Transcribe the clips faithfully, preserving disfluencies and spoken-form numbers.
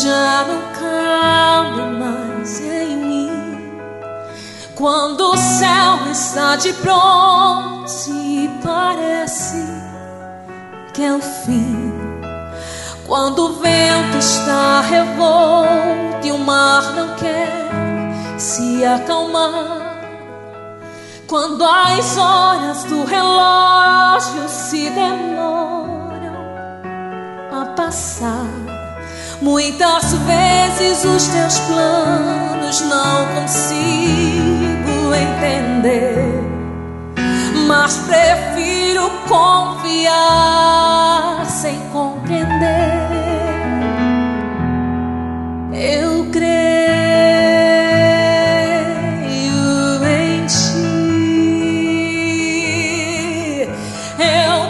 já não cabe mais em mim. Quando o céu está de bronze e parece que é o fim. Quando o vento está revolto e o mar não quer se acalmar. Quando as horas do relógio se demoram a passar. Muitas vezes os teus planos não consigo entender, mas prefiro confiar sem compreender. Eu creio em ti, eu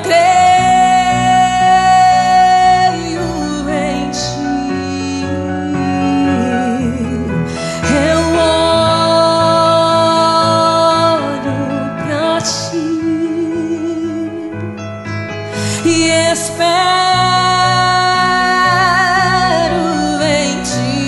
creio em ti, eu olho pra ti e espero em ti.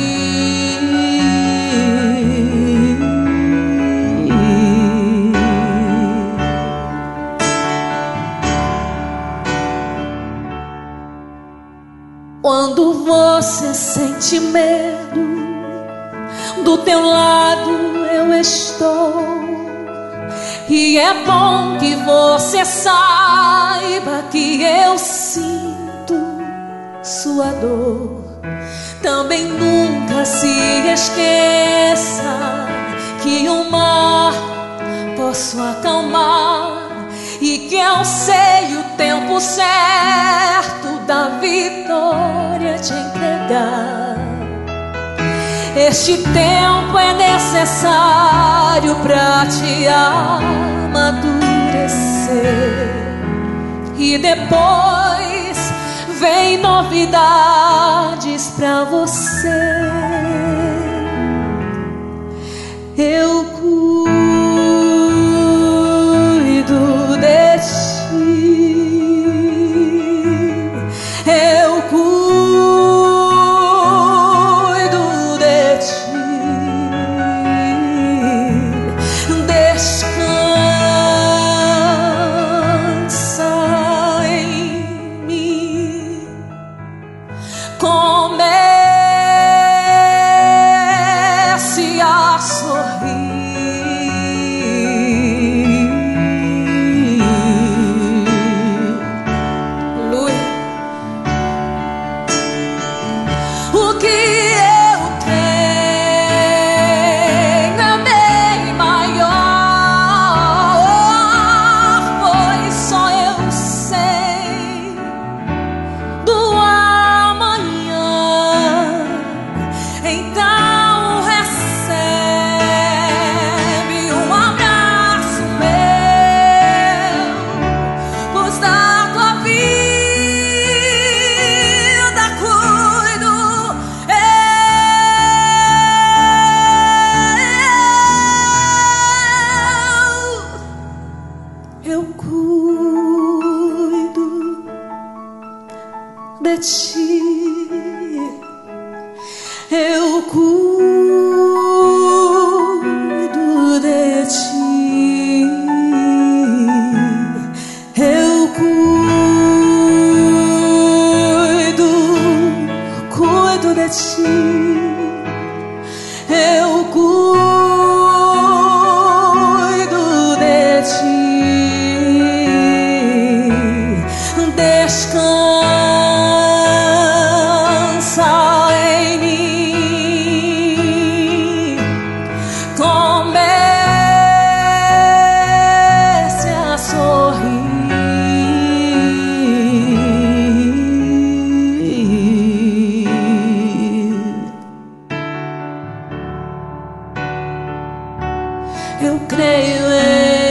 Quando você sente medo, do teu lado eu estou. E é bom que você saiba que eu sinto sua dor. Também nunca se esqueça que o mar posso acalmar e que eu sei o tempo certo da vitória te entregar. Este tempo é necessário pra te amadurecer. E depois vem novidades pra você. Eu cuido de ti. Eu cuido de ti. Descansa em mim. Comece a sorrir. O que eu tenho é bem maior, pois só eu sei do amanhã. Então recebe um abraço meu, pois da tua vida cuido eu. Eu cuido de ti. Eu cuido de ti. Eu cuido, cuido de ti. Eu cuido de ti. Descansa em mim. Comece a sorrir. Eu creio em